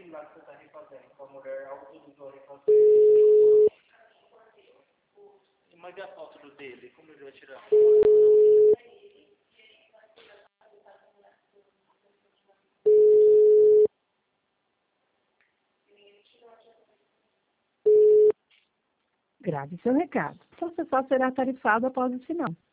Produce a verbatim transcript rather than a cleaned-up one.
aquele lá que você está refazendo, com a mulher autorizou a refazer. Mas e a foto do dele? Como ele vai tirar? Grave seu recado. Seu acessório será tarifado após o sinal.